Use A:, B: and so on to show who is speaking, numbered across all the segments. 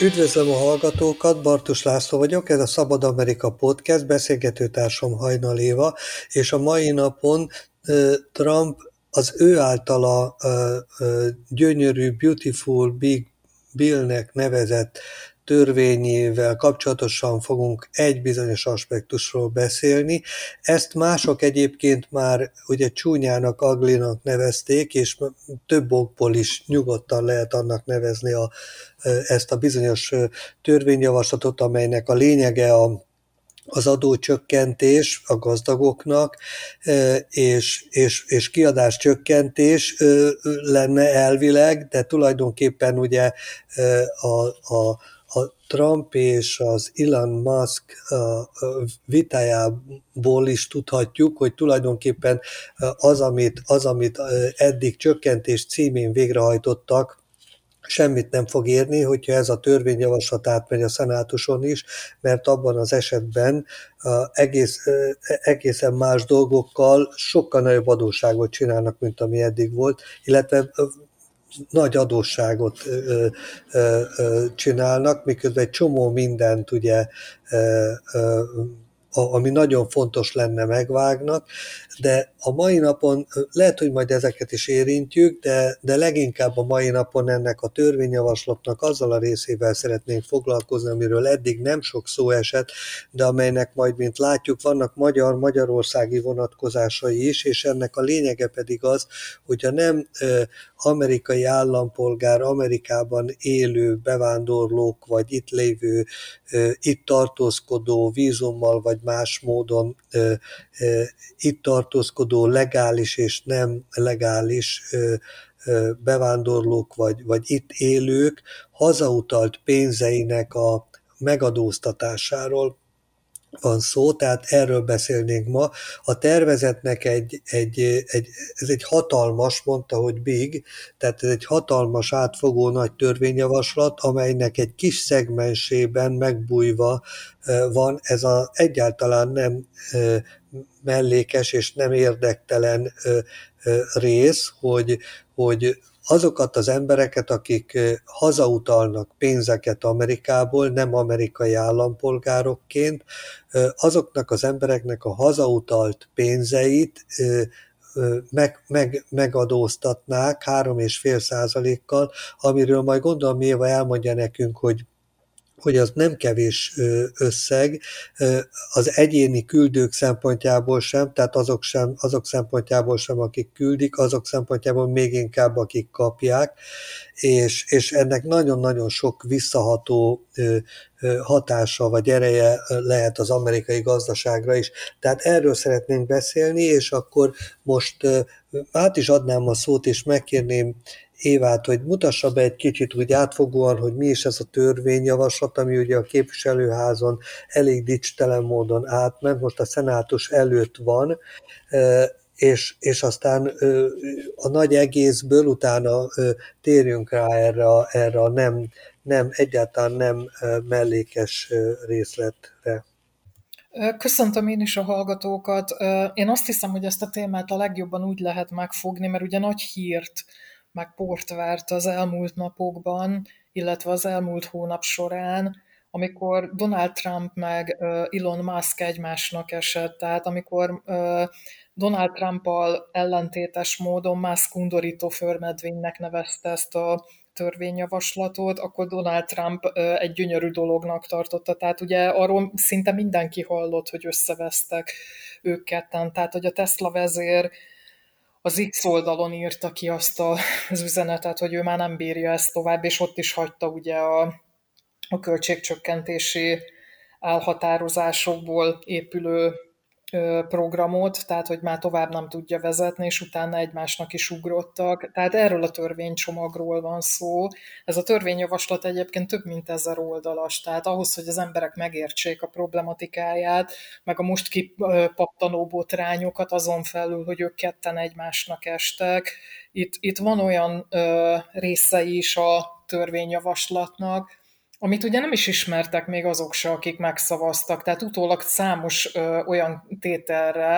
A: Üdvözlöm a hallgatókat, Bartus László vagyok, ez a Szabad Amerika Podcast, beszélgetőtársam Hajnal Éva, és a mai napon Trump az ő általa gyönyörű, beautiful big bill-nek nevezett törvényével kapcsolatosan fogunk egy bizonyos aspektusról beszélni. Ezt mások egyébként már ugye csúnyának, aglinak nevezték, és több okból is nyugodtan lehet annak nevezni ezt a bizonyos törvényjavaslatot, amelynek a lényege az adócsökkentés a gazdagoknak, és kiadáscsökkentés lenne elvileg, de tulajdonképpen ugye a Trump és az Elon Musk vitájából is tudhatjuk, hogy tulajdonképpen az, amit eddig csökkentés címén végrehajtottak, semmit nem fog érni, hogyha ez a törvényjavaslat átmegy a szenátuson is, mert abban az esetben egészen más dolgokkal sokkal nagyobb adósságot csinálnak, mint ami eddig volt, illetve nagy adósságot csinálnak, miközben egy csomó mindent ugye ami nagyon fontos lenne, megvágnak, de a mai napon lehet, hogy majd ezeket is érintjük, de leginkább a mai napon ennek a törvényjavaslatnak azzal a részével szeretnénk foglalkozni, amiről eddig nem sok szó esett, de amelynek majd, mint látjuk, vannak magyarországi vonatkozásai is, és ennek a lényege pedig az, hogyha nem amerikai állampolgár, Amerikában élő bevándorlók, vagy itt lévő, itt tartózkodó vízummal, vagy más módon itt tartózkodó legális és nem legális bevándorlók, vagy itt élők hazautalt pénzeinek a megadóztatásáról van szó, tehát erről beszélnénk ma. A tervezetnek ez egy hatalmas, mondta, hogy big, tehát ez egy hatalmas, átfogó nagy törvényjavaslat, amelynek egy kis szegmensében megbújva van ez egyáltalán nem mellékes és nem érdektelen rész, hogy azokat az embereket, akik hazautalnak pénzeket Amerikából, nem amerikai állampolgárokként, azoknak az embereknek a hazautalt pénzeit megadóztatnák 3,5%-kal, amiről majd gondolom Éva elmondja nekünk, hogy az nem kevés összeg, az egyéni küldők szempontjából sem, tehát azok szempontjából sem, akik küldik, azok szempontjából még inkább, akik kapják, és ennek nagyon-nagyon sok visszaható hatása vagy ereje lehet az amerikai gazdaságra is. Tehát erről szeretnénk beszélni, és akkor most át is adnám a szót, és megkérném Évát, hogy mutassa be egy kicsit úgy átfogóan, hogy mi is ez a törvényjavaslat, ami ugye a képviselőházon elég dicstelen módon átment, most a szenátus előtt van, és aztán a nagy egészből utána térjünk rá erre a egyáltalán nem mellékes részletre.
B: Köszöntöm én is a hallgatókat. Én azt hiszem, hogy ezt a témát a legjobban úgy lehet megfogni, mert ugye nagy hírt meg port vert az elmúlt napokban, illetve az elmúlt hónap során, amikor Donald Trump meg Elon Musk egymásnak esett. Tehát amikor Donald Trumpal ellentétes módon Musk undorító förmedvénynek nevezte ezt a törvényjavaslatot, akkor Donald Trump egy gyönyörű dolognak tartotta. Tehát ugye arról szinte mindenki hallott, hogy összevesztek ők ketten. Tehát, hogy a Tesla vezér az X oldalon írta ki azt az üzenetet, hogy ő már nem bírja ezt tovább, és ott is hagyta ugye a költségcsökkentési elhatározásokból épülő programot, tehát hogy már tovább nem tudja vezetni, és utána egymásnak is ugrottak. Tehát erről a törvénycsomagról van szó. Ez a törvényjavaslat egyébként több mint 1000 oldalas, tehát ahhoz, hogy az emberek megértsék a problematikáját, meg a most kipattanó botrányokat, azon felül, hogy ők ketten egymásnak estek. Itt van olyan részei is a törvényjavaslatnak, amit ugye nem is ismertek még azok se, akik megszavaztak. Tehát utólag számos olyan tételre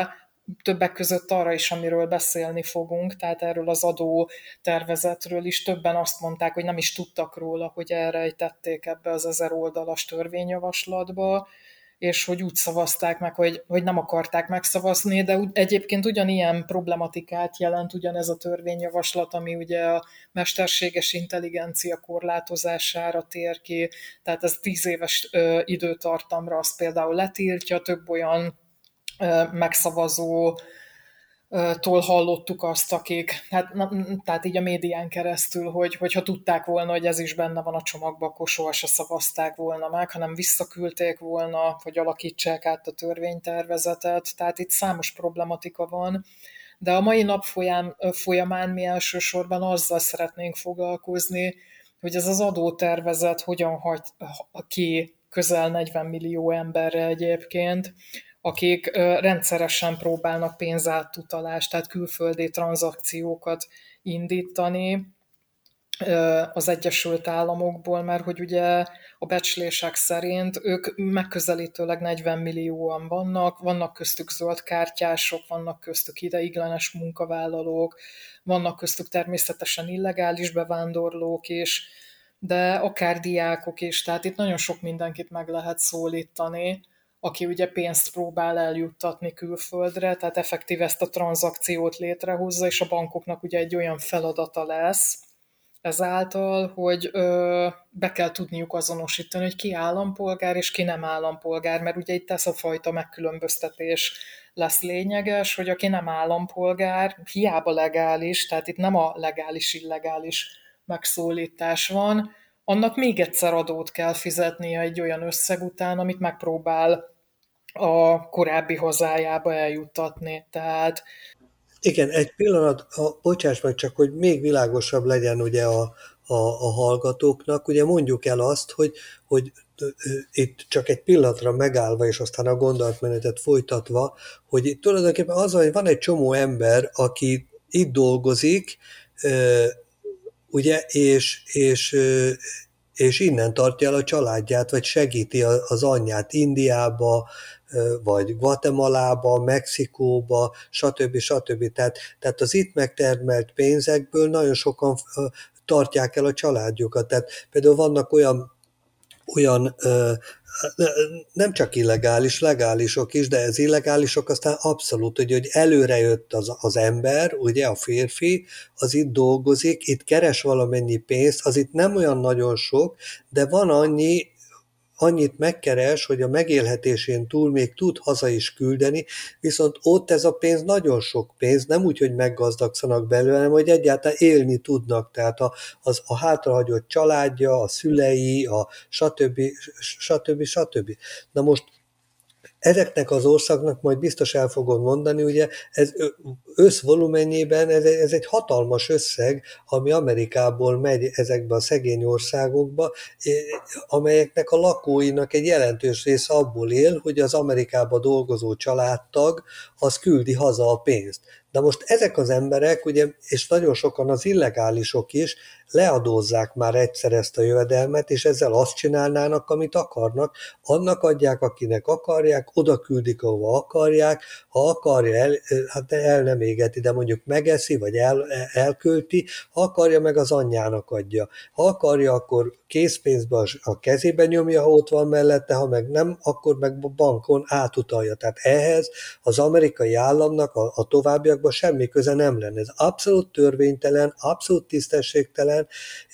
B: többek között arra is, amiről beszélni fogunk, tehát erről az adó tervezetről is többen azt mondták, hogy nem is tudtak róla, hogy elrejtették ebbe az 1000 oldalas törvényjavaslatba, és hogy úgy szavazták meg, hogy nem akarták megszavazni, de egyébként ugyanilyen problematikát jelent ugyanez a törvényjavaslat, ami ugye a mesterséges intelligencia korlátozására tér ki, tehát ez 10 éves időtartamra azt például letiltja, több olyan megszavazó tól hallottuk azt, akik, hát, tehát így a médián keresztül, hogyha tudták volna, hogy ez is benne van a csomagban, akkor soha se szavazták volna meg, hanem visszaküldték volna, hogy alakítsák át a törvénytervezetet, tehát itt számos problematika van, de a mai nap folyamán mi elsősorban azzal szeretnénk foglalkozni, hogy ez az adótervezet hogyan hagy ki közel 40 millió emberre egyébként, akik rendszeresen próbálnak pénzátutalást, tehát külföldi tranzakciókat indítani az Egyesült Államokból, mert hogy ugye a becslések szerint ők megközelítőleg 40 millióan vannak köztük zöldkártyások, vannak köztük ideiglenes munkavállalók, vannak köztük természetesen illegális bevándorlók is, de akár diákok is, tehát itt nagyon sok mindenkit meg lehet szólítani, aki ugye pénzt próbál eljuttatni külföldre, tehát effektív ezt a tranzakciót létrehozza, és a bankoknak ugye egy olyan feladata lesz ezáltal, hogy be kell tudniuk azonosítani, hogy ki állampolgár és ki nem állampolgár, mert ugye itt ez a fajta megkülönböztetés lesz lényeges, hogy aki nem állampolgár, hiába legális, tehát itt nem a legális-illegális megszólítás van, annak még egyszer adót kell fizetnie egy olyan összeg után, amit megpróbál a korábbi hazájába eljuttatni. Tehát
A: Igen, egy pillanat, bocsáss meg csak, hogy még világosabb legyen ugye a hallgatóknak, ugye mondjuk el azt, hogy itt csak egy pillanatra megállva, és aztán a gondolatmenetet folytatva, hogy itt tulajdonképpen az, hogy van egy csomó ember, aki itt dolgozik, ugye, és innen tartja el a családját, vagy segíti az anyját Indiába, vagy Guatemalába, Mexikóba, stb. Tehát az itt megtermelt pénzekből nagyon sokan tartják el a családjukat. Tehát például vannak olyan nem csak illegális, legálisok is, de ez illegálisok aztán abszolút, hogy előre jött az ember, ugye a férfi, az itt dolgozik, itt keres valamennyi pénzt, az itt nem olyan nagyon sok, de van annyit megkeres, hogy a megélhetésén túl még tud haza is küldeni, viszont ott ez a pénz nagyon sok pénz, nem úgy, hogy meggazdagszanak belőle, hanem hogy egyáltalán élni tudnak, tehát a hátrahagyott családja, a szülei, a stb. Na most ezeknek az országnak majd biztos el fogod mondani, ugye ez összvolumenjében ez egy hatalmas összeg, ami Amerikából megy ezekbe a szegény országokba, amelyeknek a lakóinak egy jelentős része abból él, hogy az Amerikába dolgozó családtag az küldi haza a pénzt. De most ezek az emberek, ugye, és nagyon sokan az illegálisok is, leadózzák már egyszer ezt a jövedelmet, és ezzel azt csinálnának, amit akarnak, annak adják, akinek akarják, oda küldik, ahova akarják, ha akarja, hát el nem égeti, de mondjuk megeszi, vagy elkölti, ha akarja, meg az anyjának adja. Ha akarja, akkor készpénzbe a kezébe nyomja, ha ott van mellette, ha meg nem, akkor meg bankon átutalja. Tehát ehhez az amerikai államnak a továbbiakban semmi köze nem lenne. Ez abszolút törvénytelen, abszolút tisztességtelen,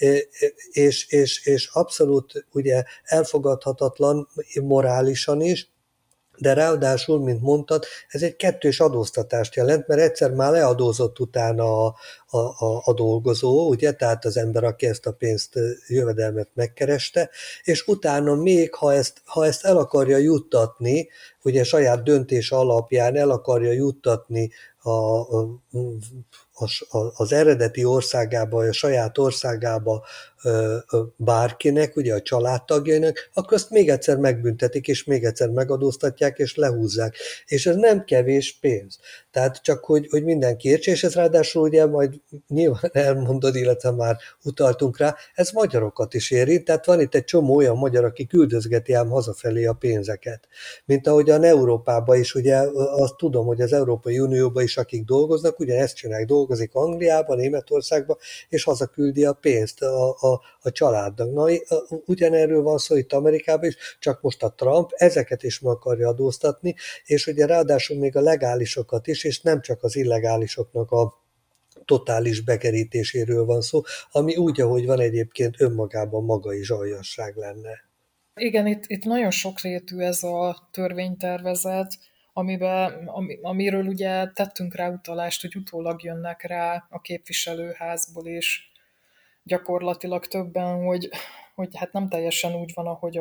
A: és abszolút ugye elfogadhatatlan morálisan is, de ráadásul, mint mondtad, ez egy kettős adóztatást jelent, mert egyszer már leadózott utána a dolgozó, ugye, tehát az ember, aki ezt a pénzt, jövedelmet megkereste, és utána még, ha ezt el akarja juttatni, ugye saját döntése alapján el akarja juttatni az eredeti országába, vagy a saját országába bárkinek, ugye a családtagjainak, akkor azt még egyszer megbüntetik, és még egyszer megadóztatják, és lehúzzák. És ez nem kevés pénz. Tehát csak, hogy mindenki értse, és ez ráadásul ugye majd ahogy nyilván elmondod, illetve már utaltunk rá, ez magyarokat is érint, tehát van itt egy csomó olyan magyar, aki küldözgeti ám hazafelé a pénzeket. Mint ahogyan Európában is, ugye azt tudom, hogy az Európai Unióban is akik dolgoznak, ugyanezt csinálják, dolgozik Angliában, Németországban, és hazaküldi a pénzt a családnak. Na, ugyanerről van szó itt Amerikában is, csak most a Trump ezeket is meg akarja adóztatni, és ugye ráadásul még a legálisokat is, és nem csak az illegálisoknak a totális bekerítéséről van szó, ami úgy, ahogy van egyébként önmagában maga is aljasság lenne.
B: Igen, itt nagyon sokrétű ez a törvénytervezet, amiről ugye tettünk rá utalást, hogy utólag jönnek rá a képviselőházból is gyakorlatilag többen, hogy hát nem teljesen úgy van, ahogy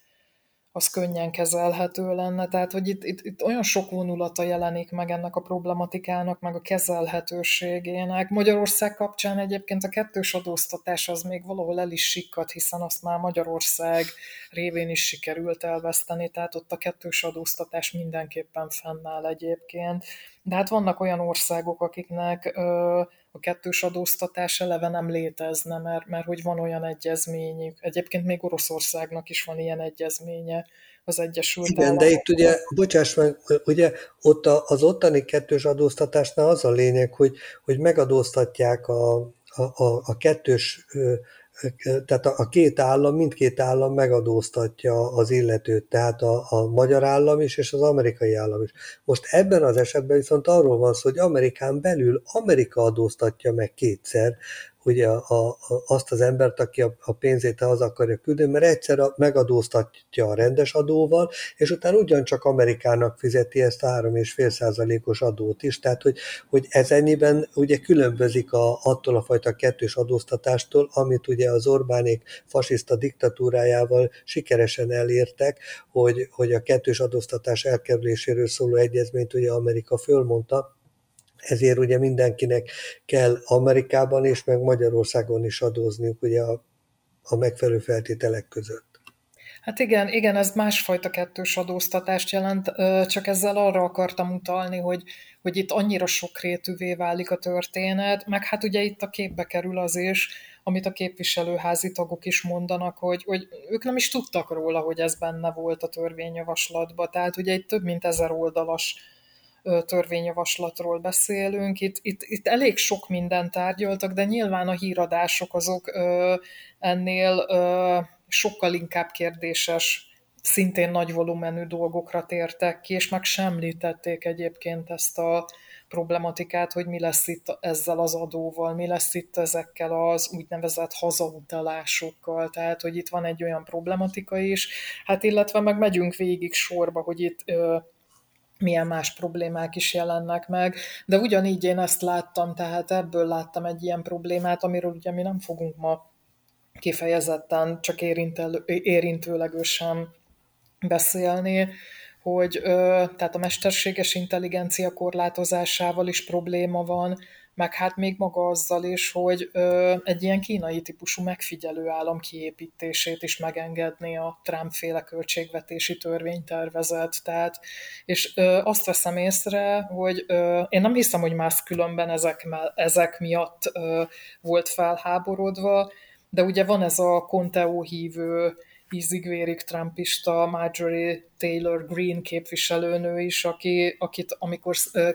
B: az könnyen kezelhető lenne. Tehát, hogy itt olyan sok vonulata jelenik meg ennek a problematikának, meg a kezelhetőségének. Magyarország kapcsán egyébként a kettős adóztatás az még valahol el is sikkadt, hiszen azt már Magyarország révén is sikerült elveszteni, tehát ott a kettős adóztatás mindenképpen fennáll egyébként. De hát vannak olyan országok, akiknek a kettős adóztatás eleve nem létezne, mert hogy van olyan egyezményük. Egyébként még Oroszországnak is van ilyen egyezménye az Egyesült
A: Igen, de itt
B: Államokkal.
A: ugye, bocsáss meg, ugye ott az ottani kettős adóztatásnál az a lényeg, hogy megadóztatják a kettős, tehát a két állam, mindkét állam megadóztatja az illetőt, tehát a magyar állam is, és az amerikai állam is. Most ebben az esetben viszont arról van szó, hogy Amerikán belül Amerika adóztatja meg kétszer, ugye azt az embert, aki a pénzét haza akarja küldeni, mert egyszer megadóztatja a rendes adóval, és utána ugyancsak Amerikának fizeti ezt a 3,5%-os adót is, tehát hogy ez ennyiben ugye különbözik attól a fajta kettős adóztatástól, amit ugye az Orbánék fasiszta diktatúrájával sikeresen elértek, hogy a kettős adóztatás elkerüléséről szóló egyezményt ugye Amerika fölmondta, ezért ugye mindenkinek kell Amerikában és meg Magyarországon is adózniuk ugye a megfelelő feltételek között.
B: Hát igen, ez másfajta kettős adóztatást jelent, csak ezzel arra akartam utalni, hogy itt annyira sokrétűvé válik a történet, meg hát ugye itt a képbe kerül az is, amit a képviselőházi tagok is mondanak, hogy ők nem is tudtak róla, hogy ez benne volt a törvényjavaslatban. Tehát ugye itt több mint 1000 oldalas törvényjavaslatról beszélünk. Itt elég sok mindent tárgyaltak, de nyilván a híradások azok ennél sokkal inkább kérdéses, szintén nagy volumenű dolgokra tértek ki, és meg sem említették egyébként ezt a problematikát, hogy mi lesz itt ezzel az adóval, mi lesz itt ezekkel az úgynevezett hazautalásokkal, tehát hogy itt van egy olyan problematika is, hát illetve meg megyünk végig sorba, hogy itt milyen más problémák is jelennek meg, de ugyanígy én ezt láttam, tehát ebből láttam egy ilyen problémát, amiről ugye mi nem fogunk ma kifejezetten csak érintőlegesen beszélni, hogy tehát a mesterséges intelligencia korlátozásával is probléma van, meg hát még maga azzal is, hogy egy ilyen kínai típusú megfigyelő állam kiépítését is megengedni a Trump-féle költségvetési törvénytervezet. Tehát, és azt veszem észre, hogy én nem hiszem, hogy más különben ezek miatt volt felháborodva, de ugye van ez a Conteo hívő ízig-vérig trumpista Marjorie Taylor Greene képviselőnő is, akit amikor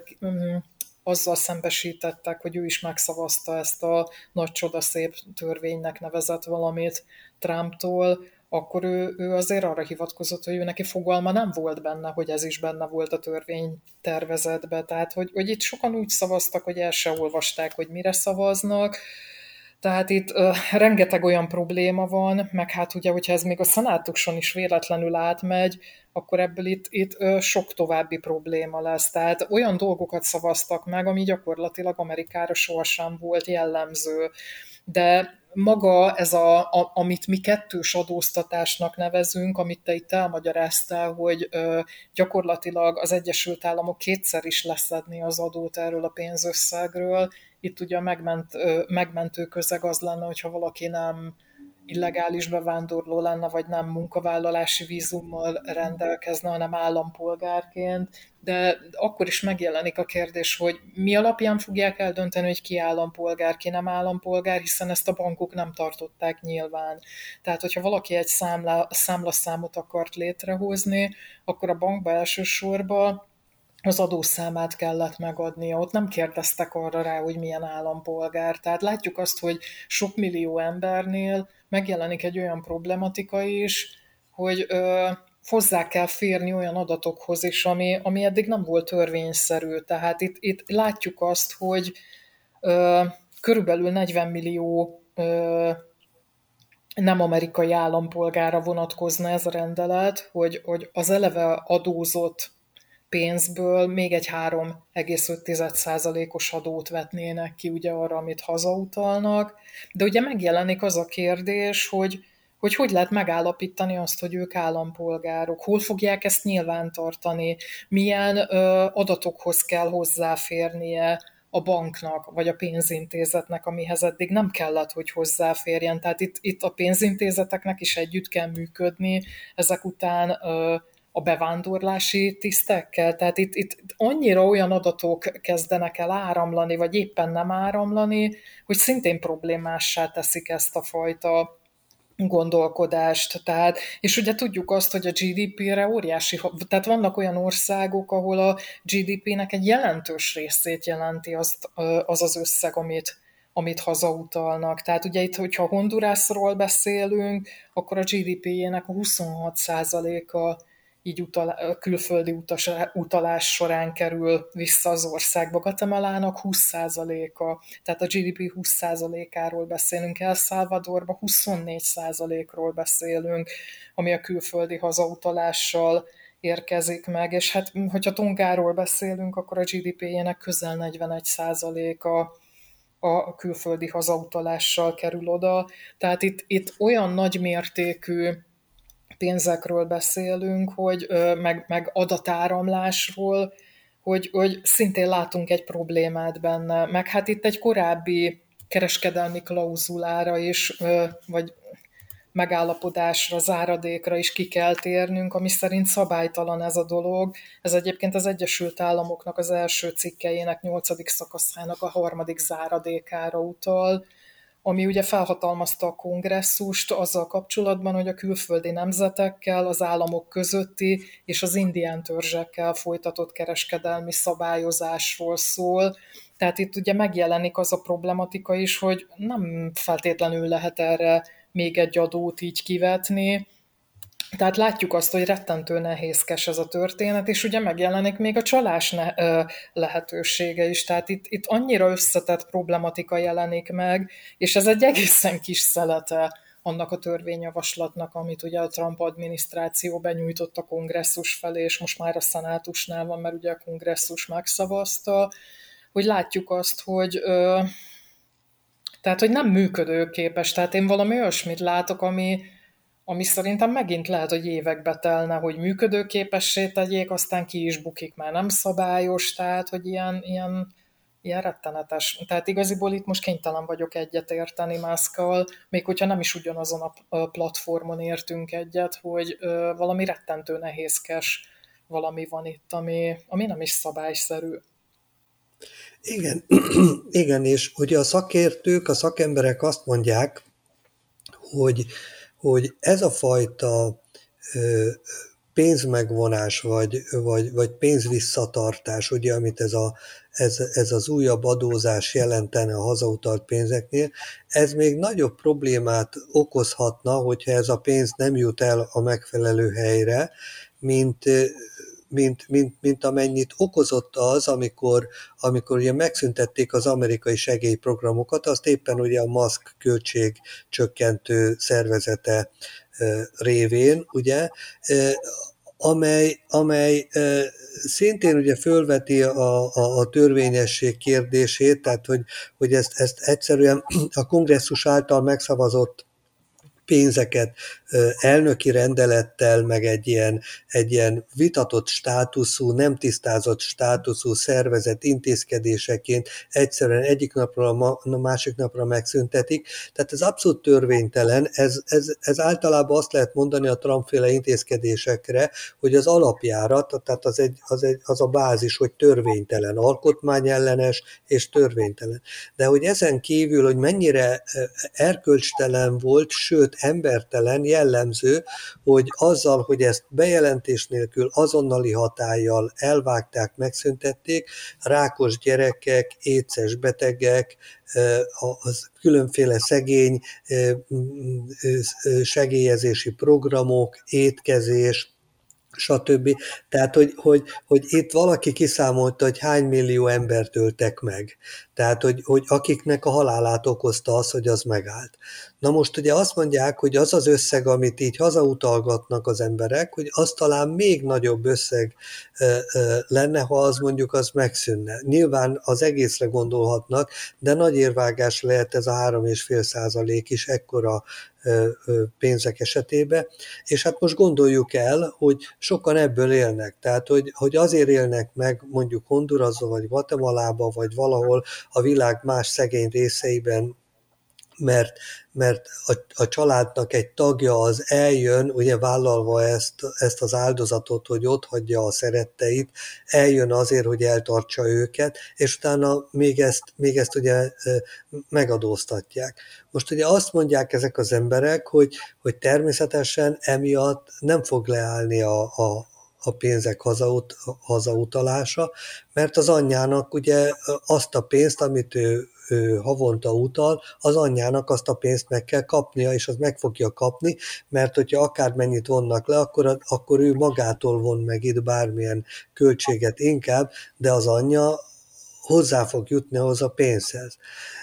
B: azzal szembesítettek, hogy ő is megszavazta ezt a nagy csodaszép törvénynek nevezett valamit Trumptól, akkor ő azért arra hivatkozott, hogy ő neki fogalma nem volt benne, hogy ez is benne volt a törvénytervezetben. Tehát, hogy itt sokan úgy szavaztak, hogy el se olvasták, hogy mire szavaznak. Tehát itt rengeteg olyan probléma van, meg hát ugye, hogyha ez még a szenátuson is véletlenül átmegy, akkor ebből itt sok további probléma lesz. Tehát olyan dolgokat szavaztak meg, ami gyakorlatilag Amerikára sohasem volt jellemző. De maga ez, amit mi kettős adóztatásnak nevezünk, amit te itt elmagyaráztál, hogy gyakorlatilag az Egyesült Államok kétszer is leszedni az adót erről a pénzösszegről, itt ugye a megmentő közeg az lenne, hogyha valaki nem illegális bevándorló lenne, vagy nem munkavállalási vízummal rendelkezne, hanem állampolgárként, de akkor is megjelenik a kérdés, hogy mi alapján fogják eldönteni, hogy ki állampolgár, ki nem állampolgár, hiszen ezt a bankok nem tartották nyilván. Tehát, hogyha valaki egy számlaszámot akart létrehozni, akkor a bankba elsősorban az adószámát kellett megadnia. Ott nem kérdeztek arra rá, hogy milyen állampolgár. Tehát látjuk azt, hogy sok millió embernél megjelenik egy olyan problematika is, hogy hozzá kell férni olyan adatokhoz is, ami eddig nem volt törvényszerű. Tehát itt látjuk azt, hogy körülbelül 40 millió nem amerikai állampolgára vonatkozna ez a rendelet, hogy az eleve adózott pénzből még egy 3,5%-os adót vetnének ki ugye arra, amit hazautalnak. De ugye megjelenik az a kérdés, hogy lehet megállapítani azt, hogy ők állampolgárok, hol fogják ezt nyilvántartani, milyen adatokhoz kell hozzáférnie a banknak, vagy a pénzintézetnek, amihez eddig nem kellett, hogy hozzáférjen. Tehát itt a pénzintézeteknek is együtt kell működni, ezek után a bevándorlási tisztekkel. Tehát itt annyira olyan adatok kezdenek el áramlani, vagy éppen nem áramlani, hogy szintén problémássá teszik ezt a fajta gondolkodást. Tehát, és ugye tudjuk azt, hogy a GDP-re óriási, tehát vannak olyan országok, ahol a GDP-nek egy jelentős részét jelenti az összeg, amit hazautalnak. Tehát ugye itt, hogyha Hondurasról beszélünk, akkor a GDP-jének a 26%-a így külföldi utalás során kerül vissza az országba. Guatemalának 20%-a, tehát a GDP 20%-áról beszélünk, El Salvadorban 24%-ról beszélünk, ami a külföldi hazautalással érkezik meg, és hát, hogyha Tongáról beszélünk, akkor a GDP-jének közel 41%-a a külföldi hazautalással kerül oda. Tehát itt olyan nagy mértékű pénzekről beszélünk, meg adatáramlásról, hogy szintén látunk egy problémát benne. Meg hát itt egy korábbi kereskedelmi klauzulára is, vagy megállapodásra, záradékra is ki kell térnünk, ami szerint szabálytalan ez a dolog. Ez egyébként az Egyesült Államoknak az első cikkeinek 8. szakaszának a 3. záradékára utal, ami ugye felhatalmazta a kongresszust azzal kapcsolatban, hogy a külföldi nemzetekkel, az államok közötti és az indián törzsekkel folytatott kereskedelmi szabályozásról szól. Tehát itt ugye megjelenik az a problematika is, hogy nem feltétlenül lehet erre még egy adót így kivetni. Tehát látjuk azt, hogy rettentő nehézkes ez a történet, és ugye megjelenik még a csalás lehetősége is. Tehát itt annyira összetett problematika jelenik meg, és ez egy egészen kis szelete annak a törvényjavaslatnak, amit ugye a Trump adminisztráció benyújtott a kongresszus felé, és most már a szenátusnál van, mert ugye a kongresszus megszavazta, hogy látjuk azt, hogy nem működőképes. Tehát én valami olyasmit látok, ami szerintem megint lehet, hogy évekbe telne, hogy működőképessé tegyék, aztán ki is bukik, már nem szabályos, tehát hogy ilyen rettenetes. Tehát igaziból itt most kénytelen vagyok egyetérteni Muskkal, még hogyha nem is ugyanazon a platformon értünk egyet, hogy valami rettentő nehézkes valami van itt, ami nem is szabályszerű.
A: Igen, igen, és ugye a szakértők, a szakemberek azt mondják, hogy ez a fajta pénzmegvonás, vagy pénzvisszatartás, ugye, amit ez az újabb adózás jelentene a hazautalt pénzeknél, ez még nagyobb problémát okozhatna, hogyha ez a pénz nem jut el a megfelelő helyre, mint amennyit okozott az, amikor ugye megszüntették az amerikai segélyprogramokat, azt éppen ugye a Musk költségcsökkentő szervezete révén, ugye, amely szintén ugye fölveti a törvényesség kérdését, tehát hogy ezt egyszerűen a kongresszus által megszavazott pénzeket elnöki rendelettel, meg egy ilyen vitatott státuszú, nem tisztázott státuszú szervezet intézkedéseként egyszerűen egyik napról a másik napra megszüntetik. Tehát ez abszolút törvénytelen, ez általában azt lehet mondani a Trump-féle intézkedésekre, hogy az alapjárat, tehát az a bázis, hogy törvénytelen, alkotmányellenes és törvénytelen. De hogy ezen kívül, hogy mennyire erkölcstelen volt, sőt embertelen, jellemző, hogy azzal, hogy ezt bejelentés nélkül azonnali hatállyal elvágták, megszüntették, rákos gyerekek, étszes betegek, az különféle szegény segélyezési programok, étkezés, stb. Tehát, hogy itt valaki kiszámolta, hogy hány millió embert öltek meg. Tehát, hogy akiknek a halálát okozta az, hogy az megállt. Na most ugye azt mondják, hogy az az összeg, amit így hazautalgatnak az emberek, hogy az talán még nagyobb összeg lenne, ha az mondjuk az megszűnne. Nyilván az egészre gondolhatnak, de nagy érvágás lehet ez a 3,5% is ekkora pénzek esetében, és hát most gondoljuk el, hogy sokan ebből élnek, tehát hogy azért élnek meg mondjuk Hondurasban, vagy Guatemalában, vagy valahol a világ más szegény részeiben, mert a családnak egy tagja az eljön, ugye vállalva ezt az áldozatot, hogy otthagyja a szeretteit, eljön azért, hogy eltartsa őket, és utána még ezt ugye megadóztatják. Most ugye azt mondják ezek az emberek, hogy természetesen emiatt nem fog leállni a pénzek hazautalása, mert az anyjának ugye azt a pénzt, amit ő havonta utal, az anyjának azt a pénzt meg kell kapnia, és az meg fogja kapni, mert hogyha akármennyit vonnak le, akkor ő magától von meg itt bármilyen költséget inkább, de az anyja hozzá fog jutni ahhoz a pénzhez.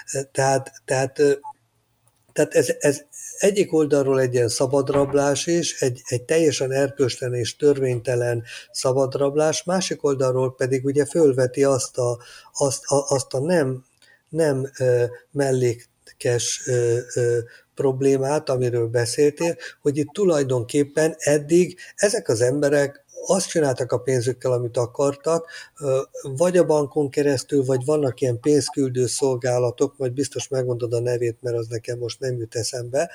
A: Tehát ez egyik oldalról egy ilyen szabadrablás is, egy teljesen erkölcstelen és törvénytelen szabadrablás, másik oldalról pedig ugye fölveti azt a nem mellékes problémát, amiről beszéltél, hogy itt tulajdonképpen eddig ezek az emberek azt csináltak a pénzükkel, amit akartak, vagy a bankon keresztül, vagy vannak ilyen pénzküldő szolgálatok, majd biztos megmondod a nevét, mert az nekem most nem jut eszembe,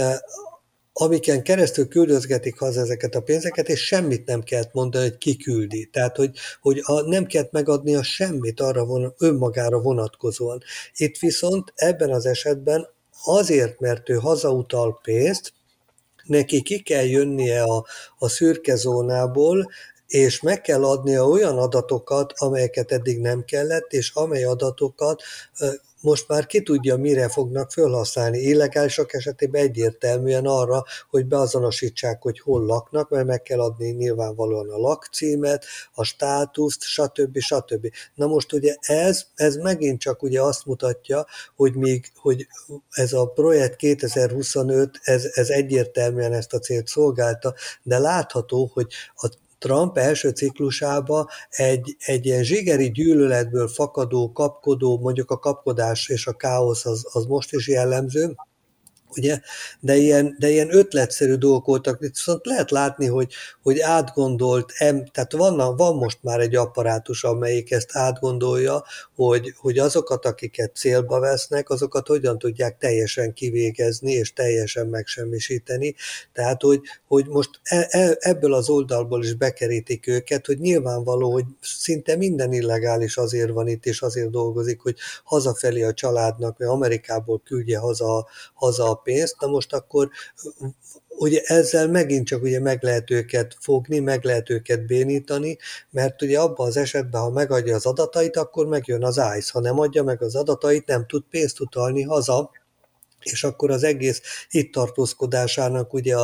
A: amiken keresztül küldözgetik haza ezeket a pénzeket, és semmit nem kellett mondani, hogy ki küldi. Tehát, hogy nem kellett megadnia semmit arra önmagára vonatkozóan. Itt viszont ebben az esetben azért, mert ő hazautal pénzt, neki ki kell jönnie a szürke zónából, és meg kell adnia olyan adatokat, amelyeket eddig nem kellett, és amely adatokat most már ki tudja, mire fognak felhasználni. Illegálisak esetében egyértelműen arra, hogy beazonosítsák, hogy hol laknak, mert meg kell adni nyilvánvalóan a lakcímet, a státuszt, stb. Stb. Na most ugye ez megint csak ugye azt mutatja, hogy ez a projekt 2025, ez egyértelműen ezt a célt szolgálta, de látható, hogy a Trump első ciklusába egy ilyen zsigeri gyűlöletből fakadó, kapkodó, mondjuk a kapkodás és a káosz az most is jellemző, ugye? De ilyen ötletszerű dolgok voltak, viszont lehet látni, hogy átgondolt, tehát van most már egy apparátus, amelyik ezt átgondolja, hogy azokat, akiket célba vesznek, azokat hogyan tudják teljesen kivégezni, és teljesen megsemmisíteni. Tehát, hogy most ebből az oldalból is bekerítik őket, hogy nyilvánvaló, hogy szinte minden illegális azért van itt, és azért dolgozik, hogy hazafelé a családnak, vagy Amerikából küldje haza a pénzt. Na most akkor ugye ezzel megint csak ugye meg lehet őket fogni, meg lehet őket bénítani, mert ugye abban az esetben, ha megadja az adatait, akkor megjön az ICE. Ha nem adja meg az adatait, nem tud pénzt utalni haza, és akkor az egész itt tartózkodásának ugye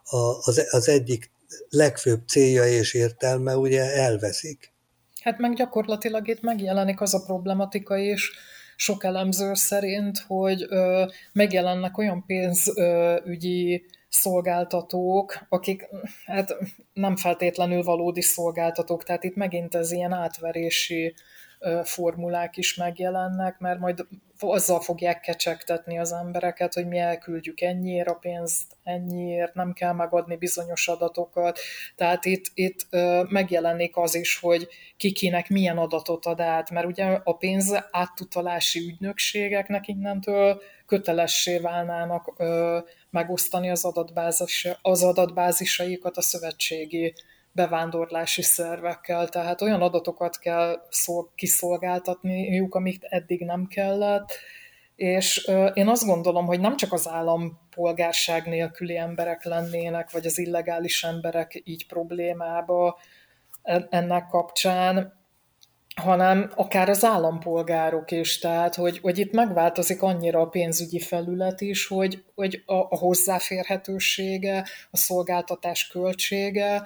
A: az egyik legfőbb célja és értelme ugye elveszik.
B: Hát meg gyakorlatilag itt megjelenik az a problematika is, sok elemző szerint, hogy megjelennek olyan pénzügyi szolgáltatók, akik hát nem feltétlenül valódi szolgáltatók, tehát itt megint ez ilyen átverési formulák is megjelennek, mert majd azzal fogják kecsegtetni az embereket, hogy mi elküldjük ennyiért a pénzt, ennyiért, nem kell megadni bizonyos adatokat. Tehát itt megjelenik az is, hogy kinek milyen adatot ad át, mert ugye a pénz átutalási ügynökségeknek innentől kötelessé válnának megosztani az adatbázisaikat a szövetségi bevándorlási szervekkel, tehát olyan adatokat kell kiszolgáltatniuk, amit eddig nem kellett, és én azt gondolom, hogy nem csak az állampolgárság nélküli emberek lennének, vagy az illegális emberek így problémába ennek kapcsán, hanem akár az állampolgárok is, tehát hogy itt megváltozik annyira a pénzügyi felület is, hogy a hozzáférhetősége, a szolgáltatás költsége,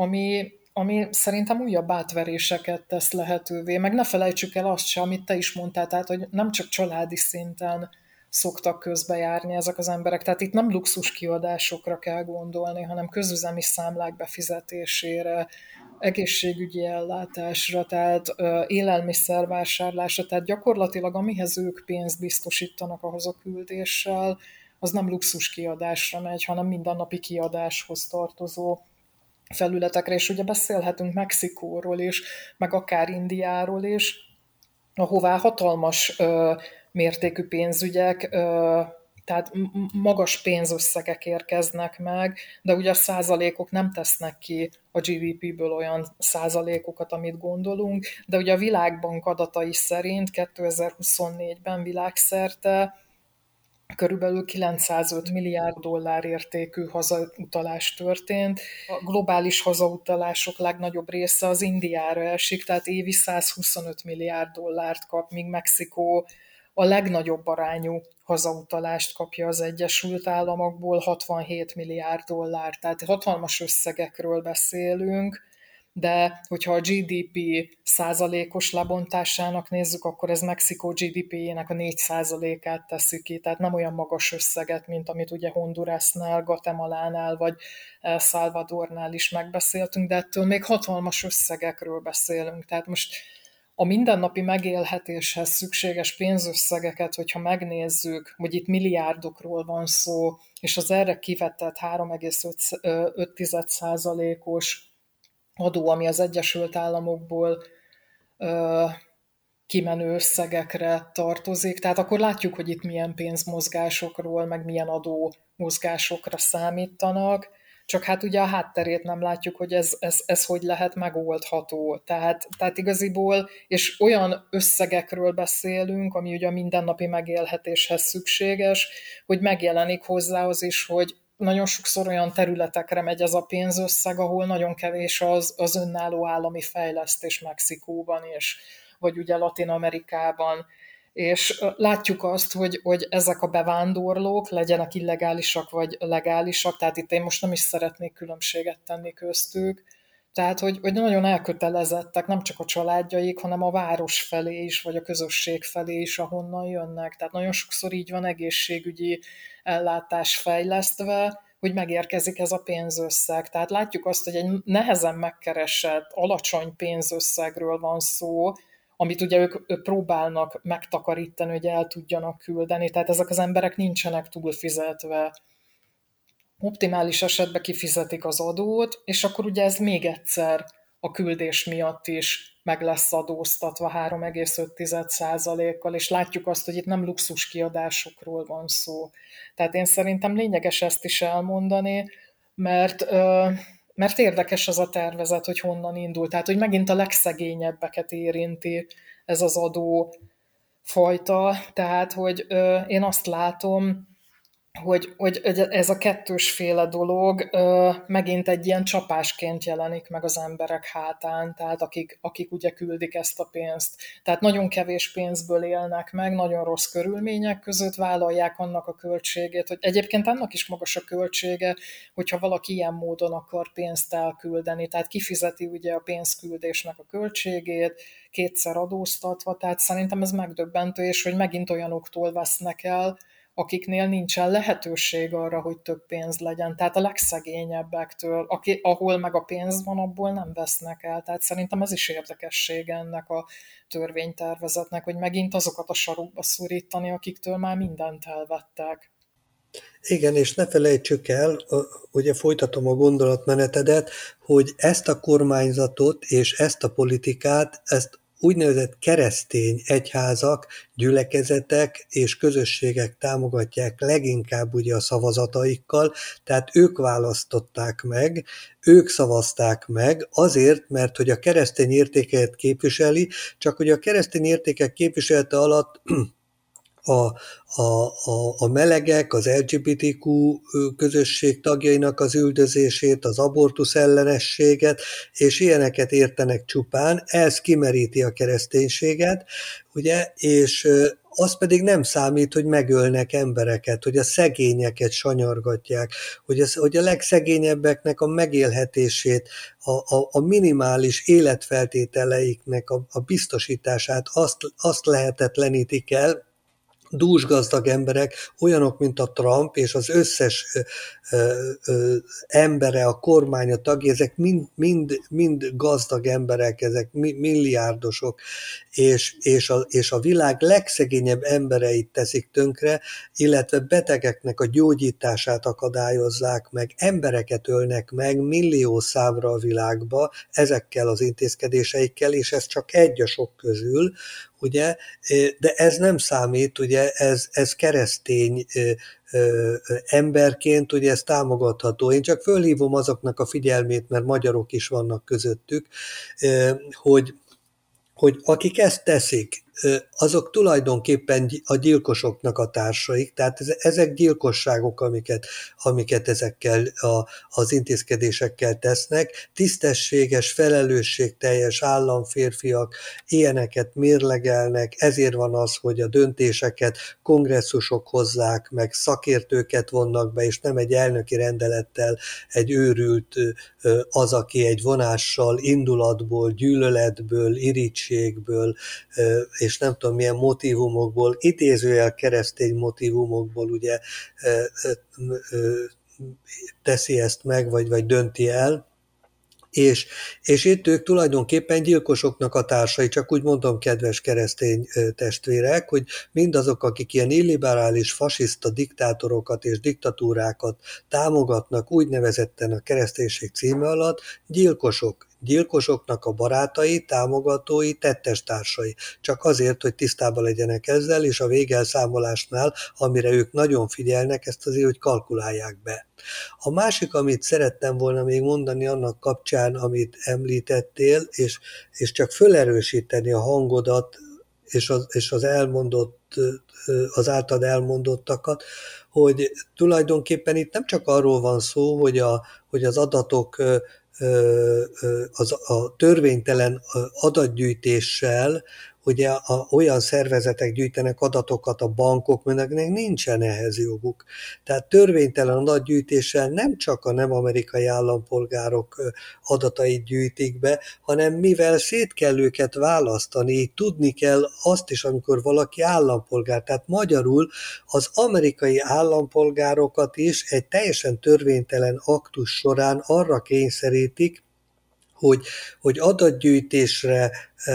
B: ami szerintem újabb átveréseket tesz lehetővé. Meg ne felejtsük el azt sem, amit te is mondtál, tehát hogy nem csak családi szinten szoktak közbejárni ezek az emberek. Tehát itt nem luxus kiadásokra kell gondolni, hanem közüzemi számlák befizetésére, egészségügyi ellátásra, tehát élelmiszervásárlásra, tehát gyakorlatilag amihez ők pénzt biztosítanak a hazaküldéssel, az nem luxus kiadásra megy, hanem mindennapi kiadáshoz tartozó felületekre, és ugye beszélhetünk Mexikóról is, meg akár Indiáról is, ahová hatalmas mértékű pénzügyek, tehát magas pénzösszegek érkeznek meg, de ugye a százalékok nem tesznek ki a GDP-ből olyan százalékokat, amit gondolunk, de ugye a Világbank adatai szerint 2024-ben világszerte körülbelül 905 milliárd dollár értékű hazautalás történt. A globális hazautalások legnagyobb része az Indiára esik, tehát évi 125 milliárd dollárt kap, míg Mexikó a legnagyobb arányú hazautalást kapja az Egyesült Államokból, 67 milliárd dollár, tehát hatalmas összegekről beszélünk, de hogyha a GDP százalékos lebontásának nézzük, akkor ez Mexikó GDP-jének a 4%-át teszi ki, tehát nem olyan magas összeget, mint amit ugye Hondurasnál, Guatemalánál vagy El Salvadornál is megbeszéltünk, de ettől még hatalmas összegekről beszélünk. Tehát most a mindennapi megélhetéshez szükséges pénzösszegeket, hogyha megnézzük, hogy itt milliárdokról van szó, és az erre kivetett 3,5%-os adó, ami az Egyesült Államokból kimenő összegekre tartozik. Tehát akkor látjuk, hogy itt milyen pénzmozgásokról, meg milyen adómozgásokra számítanak, csak hát ugye a hátterét nem látjuk, hogy ez hogy lehet megoldható. Tehát igaziból, és olyan összegekről beszélünk, ami ugye a mindennapi megélhetéshez szükséges, hogy megjelenik hozzá az is, hogy nagyon sokszor olyan területekre megy ez a pénzösszeg, ahol nagyon kevés az önálló állami fejlesztés Mexikóban is, vagy ugye Latin-Amerikában. És látjuk azt, hogy ezek a bevándorlók legyenek illegálisak vagy legálisak, tehát itt én most nem is szeretnék különbséget tenni köztük, tehát hogy nagyon elkötelezettek nem csak a családjaik, hanem a város felé is, vagy a közösség felé is, ahonnan jönnek. Tehát nagyon sokszor így van egészségügyi ellátás fejlesztve, hogy megérkezik ez a pénzösszeg. Tehát látjuk azt, hogy egy nehezen megkeresett, alacsony pénzösszegről van szó, amit ugye ők próbálnak megtakarítani, hogy el tudjanak küldeni. Tehát ezek az emberek nincsenek túlfizetve. Optimális esetben kifizetik az adót, és akkor ugye ez még egyszer a küldés miatt is meg lesz adóztatva 3,5%-kal, és látjuk azt, hogy itt nem luxus kiadásokról van szó. Tehát én szerintem lényeges ezt is elmondani, mert érdekes az a tervezet, hogy honnan indul. Tehát, hogy megint a legszegényebbeket érinti ez az adó fajta. Tehát, hogy én azt látom, hogy ez a kettősféle dolog megint egy ilyen csapásként jelenik meg az emberek hátán, tehát akik ugye küldik ezt a pénzt. Tehát nagyon kevés pénzből élnek meg, nagyon rossz körülmények között vállalják annak a költségét, hogy egyébként annak is magas a költsége, hogyha valaki ilyen módon akar pénzt elküldeni, tehát kifizeti ugye a pénzküldésnek a költségét, kétszer adóztatva, tehát szerintem ez megdöbbentő, és hogy megint olyanoktól vesznek el, akiknél nincsen lehetőség arra, hogy több pénz legyen. Tehát a legszegényebbektől, ahol meg a pénz van, abból nem vesznek el. Tehát szerintem ez is érdekessége ennek a törvénytervezetnek, hogy megint azokat a sarokba szorítani, akiktől már mindent elvettek.
A: Igen, és ne felejtsük el, ugye folytatom a gondolatmenetedet, hogy ezt a kormányzatot és ezt a politikát, ezt úgynevezett keresztény egyházak, gyülekezetek és közösségek támogatják leginkább ugye a szavazataikkal, tehát ők választották meg, ők szavazták meg azért, mert hogy a keresztény értékeket képviseli, csak hogy a keresztény értékek képviselete alatt a, a melegek, az LGBTQ közösség tagjainak az üldözését, az abortusz ellenességet, és ilyeneket értenek csupán, ez kimeríti a kereszténységet, ugye, és az pedig nem számít, hogy megölnek embereket, hogy a szegényeket sanyargatják, hogy a legszegényebbeknek a megélhetését, a minimális életfeltételeiknek a biztosítását azt lehetetlenítik el, dúsgazdag emberek, olyanok, mint a Trump és az összes embere, a kormánya tagja, ezek mind gazdag emberek, ezek milliárdosok, és a világ legszegényebb embereit teszik tönkre, illetve betegeknek a gyógyítását akadályozzák meg, embereket ölnek meg millió számra a világba ezekkel az intézkedéseikkel, és ez csak egy a sok közül, ugye, de ez nem számít, ugye, ez keresztény emberként, ugye ez támogatható. Én csak fölhívom azoknak a figyelmét, mert magyarok is vannak közöttük, hogy akik ezt teszik, azok tulajdonképpen a gyilkosoknak a társaik, tehát ezek gyilkosságok, amiket ezekkel az intézkedésekkel tesznek. Tisztességes, felelősségteljes államférfiak ilyeneket mérlegelnek, ezért van az, hogy a döntéseket kongresszusok hozzák, meg szakértőket vonnak be, és nem egy elnöki rendelettel egy őrült az, aki egy vonással, indulatból, gyűlöletből, irítségből, és nem tudom milyen motívumokból, idézőjel keresztény motívumokból ugye teszi ezt meg, vagy dönti el, és itt ők tulajdonképpen gyilkosoknak a társai, csak úgy mondom, kedves keresztény testvérek, hogy mindazok, akik ilyen illiberális, fasiszta diktátorokat és diktatúrákat támogatnak úgynevezetten a kereszténység címe alatt, gyilkosoknak a barátai, támogatói, tettestársai. Csak azért, hogy tisztában legyenek ezzel, és a végelszámolásnál, amire ők nagyon figyelnek, ezt azért, hogy kalkulálják be. A másik, amit szerettem volna még mondani annak kapcsán, amit említettél, és csak fölerősíteni a hangodat, és az elmondott, az általad elmondottakat, hogy tulajdonképpen itt nem csak arról van szó, hogy az adatok a törvénytelen adatgyűjtéssel, ugye olyan szervezetek gyűjtenek adatokat a bankok, mert nincsen ehhez joguk. Tehát törvénytelen adatgyűjtéssel nem csak a nem amerikai állampolgárok adatait gyűjtik be, hanem mivel szét kell őket választani, tudni kell azt is, amikor valaki állampolgár. Tehát magyarul az amerikai állampolgárokat is egy teljesen törvénytelen aktus során arra kényszerítik, hogy adatgyűjtésre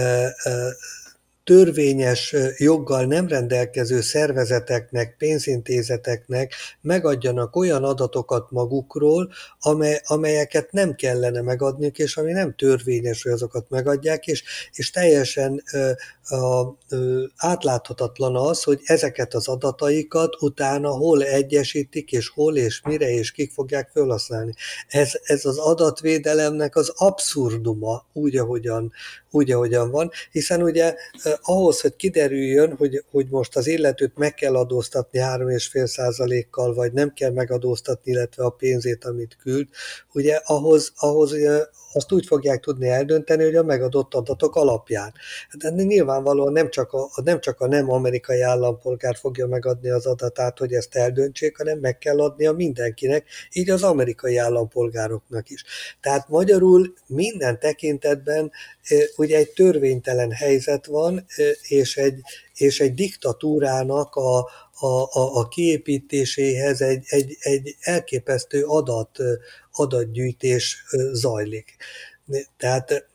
A: törvényes joggal nem rendelkező szervezeteknek, pénzintézeteknek megadjanak olyan adatokat magukról, amelyeket nem kellene megadniuk, és ami nem törvényes, hogy azokat megadják, és teljesen átláthatatlan az, hogy ezeket az adataikat utána hol egyesítik, és hol, és mire, és kik fogják felhasználni. Ez az adatvédelemnek az abszurduma, úgy, ahogyan van, hiszen ugye ahhoz, hogy kiderüljön, hogy most az illetőt meg kell adóztatni 3,5%-kal, vagy nem kell megadóztatni, illetve a pénzét, amit küld, ugye ahhoz azt úgy fogják tudni eldönteni, hogy a megadott adatok alapján. De nyilvánvalóan nem csak a nem amerikai állampolgár fogja megadni az adatát, hogy ezt eldöntsék, hanem meg kell adnia mindenkinek, így az amerikai állampolgároknak is. Tehát magyarul minden tekintetben ugye egy törvénytelen helyzet van, és egy diktatúrának a kiépítéséhez egy elképesztő adatgyűjtés zajlik. Tehát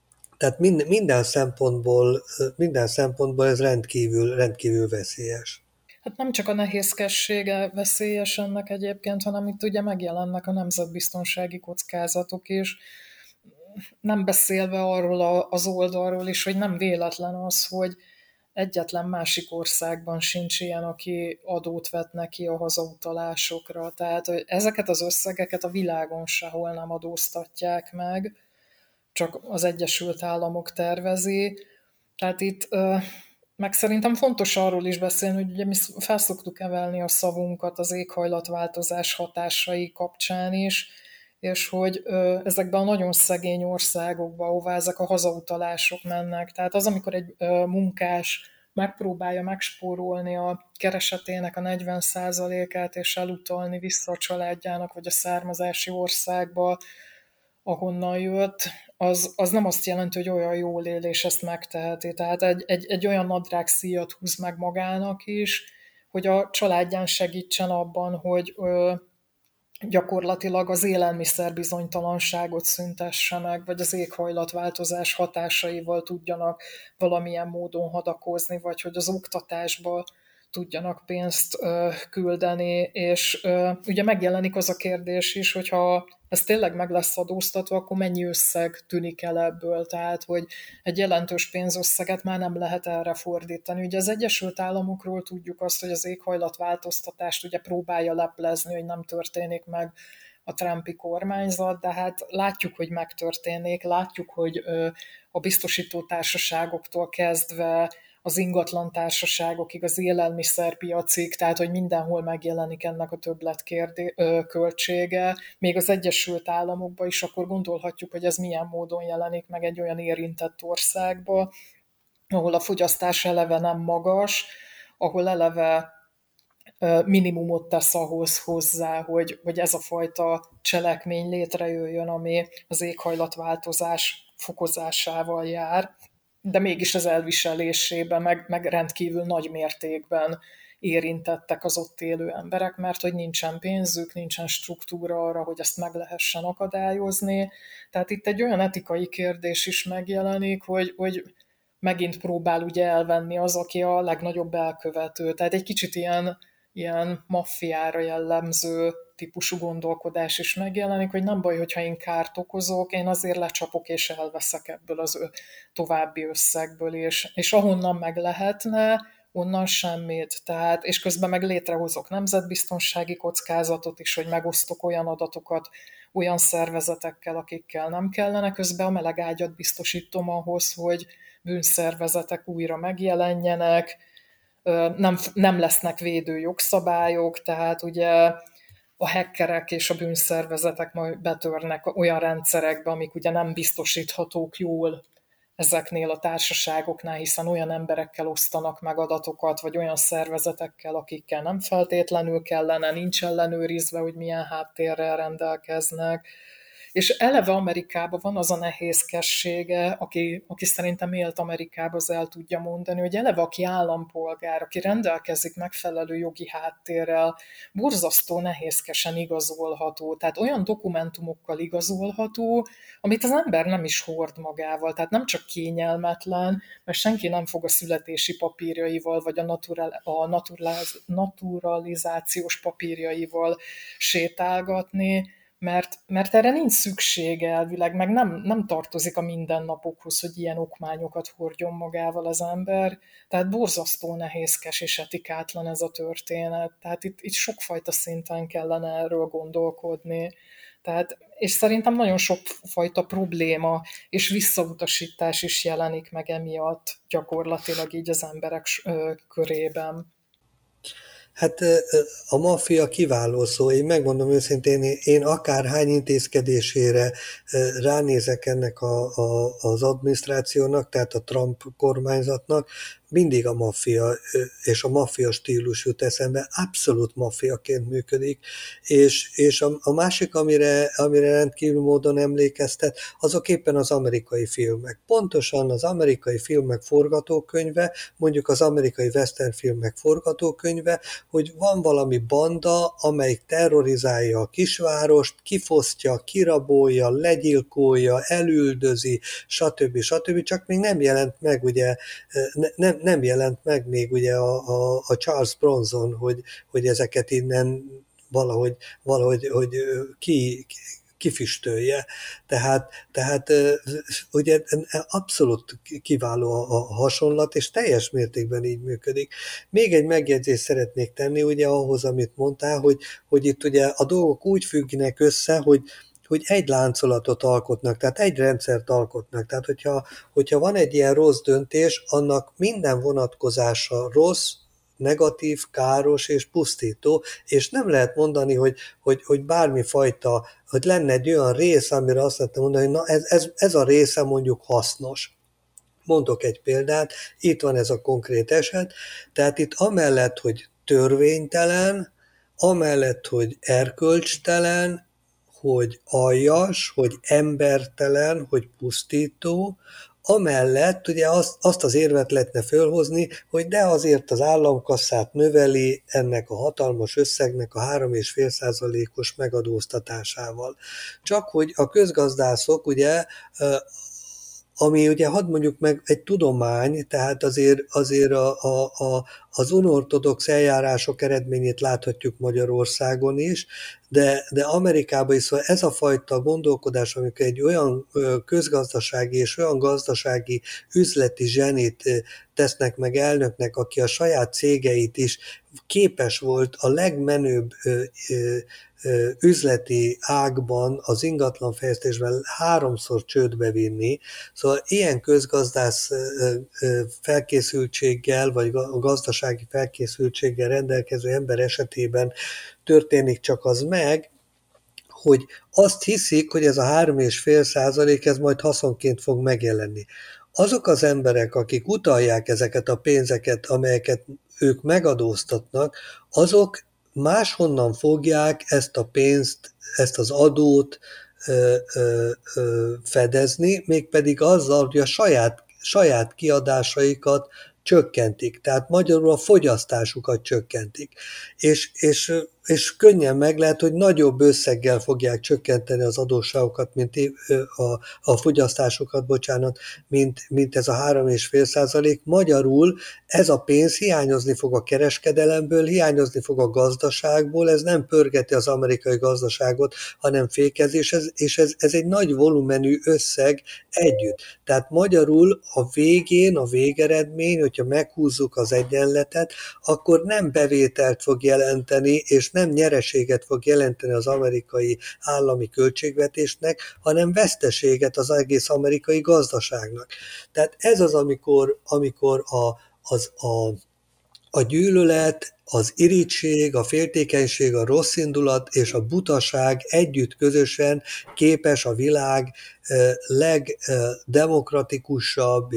A: minden szempontból ez rendkívül veszélyes.
B: Hát nem csak a nehézkessége veszélyes ennek egyébként, hanem itt ugye megjelennek a nemzetbiztonsági kockázatok is, nem beszélve arról az oldalról is, hogy nem véletlen az, hogy egyetlen másik országban sincs ilyen, aki adót vet neki a hazautalásokra. Tehát hogy ezeket az összegeket a világon sehol nem adóztatják meg, csak az Egyesült Államok tervezi. Tehát itt meg szerintem fontos arról is beszélni, hogy ugye mi felszoktuk emelni a szavunkat az éghajlatváltozás hatásai kapcsán is, és hogy ezekben a nagyon szegény országokba, ahová ezek a hazautalások mennek. Tehát az, amikor egy munkás megpróbálja megspórolni a keresetének a 40%-át, és elutalni vissza a családjának, vagy a származási országba, ahonnan jött, az nem azt jelenti, hogy olyan jól él, és ezt megteheti. Tehát egy olyan nadrágszíjat húz meg magának is, hogy a családján segítsen abban, hogy gyakorlatilag az élelmiszer bizonytalanságot szüntesse meg, vagy az éghajlatváltozás hatásaival tudjanak valamilyen módon hadakozni, vagy hogy az oktatásba tudjanak pénzt küldeni, és ugye megjelenik az a kérdés is, hogyha ez tényleg meg lesz adóztatva, akkor mennyi összeg tűnik el ebből, tehát hogy egy jelentős pénzösszeget már nem lehet erre fordítani. Ugye az Egyesült Államokról tudjuk azt, hogy az éghajlatváltoztatást ugye próbálja leplezni, hogy nem történik meg a Trumpi kormányzat, de hát látjuk, hogy megtörténik, látjuk, hogy a biztosító társaságoktól kezdve az ingatlan társaságokig, az élelmiszerpiacig, tehát hogy mindenhol megjelenik ennek a költsége, még az Egyesült Államokban is, akkor gondolhatjuk, hogy ez milyen módon jelenik meg egy olyan érintett országba, ahol a fogyasztás eleve nem magas, ahol eleve minimumot tesz ahhoz hozzá, hogy ez a fajta cselekmény létrejöjjön, ami az éghajlatváltozás fokozásával jár, de mégis az elviselésében, meg rendkívül nagy mértékben érintettek az ott élő emberek, mert hogy nincsen pénzük, nincsen struktúra arra, hogy ezt meg lehessen akadályozni. Tehát itt egy olyan etikai kérdés is megjelenik, hogy megint próbál ugye elvenni az, aki a legnagyobb elkövető. Tehát egy kicsit ilyen maffiára jellemző típusú gondolkodás is megjelenik, hogy nem baj, hogyha én kárt okozok, én azért lecsapok és elveszek ebből az további összegből, és ahonnan meg lehetne, onnan semmit. Tehát, és közben meg létrehozok nemzetbiztonsági kockázatot is, hogy megosztok olyan adatokat olyan szervezetekkel, akikkel nem kellene, közben a melegágyat biztosítom ahhoz, hogy bűnszervezetek újra megjelenjenek, nem lesznek védő jogszabályok, tehát ugye a hackerek és a bűnszervezetek majd betörnek olyan rendszerekbe, amik ugye nem biztosíthatók jól ezeknél a társaságoknál, hiszen olyan emberekkel osztanak meg adatokat, vagy olyan szervezetekkel, akikkel nem feltétlenül kellene, nincs ellenőrizve, hogy milyen háttérrel rendelkeznek. És eleve Amerikában van az a nehézkessége, aki szerintem élt Amerikába, az el tudja mondani, hogy eleve aki állampolgár, aki rendelkezik megfelelő jogi háttérrel, borzasztó nehézkesen igazolható, tehát olyan dokumentumokkal igazolható, amit az ember nem is hord magával, tehát nem csak kényelmetlen, mert senki nem fog a születési papírjaival, vagy a naturalizációs papírjaival sétálgatni, mert erre nincs szüksége elvileg, meg nem tartozik a mindennapokhoz, hogy ilyen okmányokat hordjon magával az ember. Tehát borzasztó nehézkes és etikátlan ez a történet. Tehát itt sokfajta szinten kellene erről gondolkodni. Tehát, és szerintem nagyon sokfajta probléma és visszautasítás is jelenik meg emiatt gyakorlatilag így az emberek körében.
A: Hát a maffia kiváló szó, én megmondom őszintén, én akárhány intézkedésére ránézek ennek az adminisztrációnak, tehát a Trump kormányzatnak, mindig a maffia és a maffia stílus jut eszembe, abszolút maffiaként működik, és a másik, amire rendkívül módon emlékeztet, azok éppen az amerikai filmek. Pontosan az amerikai filmek forgatókönyve, mondjuk az amerikai western filmek forgatókönyve, hogy van valami banda, amelyik terrorizálja a kisvárost, kifosztja, kirabolja, legyilkolja, elüldözi, stb. Csak még nem jelent meg, ugye, nem jelent meg még ugye a Charles Bronson, hogy ezeket innen valahogy hogy kifüstölje. Tehát ugye abszolút kiváló a hasonlat, és teljes mértékben így működik. Még egy megjegyzést szeretnék tenni, ugye ahhoz, amit mondtál, hogy itt ugye a dolgok úgy függnek össze, hogy egy láncolatot alkotnak, tehát egy rendszert alkotnak. Tehát, hogyha van egy ilyen rossz döntés, annak minden vonatkozása rossz, negatív, káros és pusztító, és nem lehet mondani, hogy bármifajta, hogy lenne egy olyan rész, amire azt lehetne mondani, hogy na ez a része mondjuk hasznos. Mondok egy példát, itt van ez a konkrét eset, tehát itt amellett, hogy törvénytelen, amellett, hogy erkölcstelen, hogy aljas, hogy embertelen, hogy pusztító, amellett ugye azt az érvet lehetne fölhozni, hogy de azért az államkasszát növeli ennek a hatalmas összegnek a 3,5%-os megadóztatásával. Csak hogy a közgazdászok ugye ami ugye hadd mondjuk meg egy tudomány, tehát azért az unorthodox eljárások eredményét láthatjuk Magyarországon is, de Amerikában is, szóval ez a fajta gondolkodás, amikor egy olyan közgazdasági és olyan gazdasági üzleti zsenit tesznek meg elnöknek, aki a saját cégeit is képes volt a legmenőbb üzleti ágban, az ingatlanfejlesztésben 3-szor csődbe vinni. Szóval ilyen közgazdász felkészültséggel, vagy a gazdasági felkészültséggel rendelkező ember esetében történik csak az meg, hogy azt hiszik, hogy ez a 3,5% ez majd haszonként fog megjelenni. Azok az emberek, akik utalják ezeket a pénzeket, amelyeket ők megadóztatnak, azok máshonnan fogják ezt a pénzt, ezt az adót fedezni, mégpedig azzal, hogy a saját kiadásaikat csökkentik, tehát magyarul a fogyasztásukat csökkentik. És könnyen meg lehet, hogy nagyobb összeggel fogják csökkenteni az adósságokat, mint a fogyasztásokat, bocsánat, mint ez a 3,5%. Magyarul ez a pénz hiányozni fog a kereskedelemből, hiányozni fog a gazdaságból, ez nem pörgeti az amerikai gazdaságot, hanem fékezi, és ez egy nagy volumenű összeg együtt. Tehát magyarul a végén, a végeredmény, hogyha meghúzzuk az egyenletet, akkor nem bevételt fog jelenteni, és nem nyereséget fog jelenteni az amerikai állami költségvetésnek, hanem veszteséget az egész amerikai gazdaságnak. Tehát ez az, amikor a gyűlölet, az irigység, a féltékenység, a rosszindulat és a butaság együtt közösen képes a világ legdemokratikusabb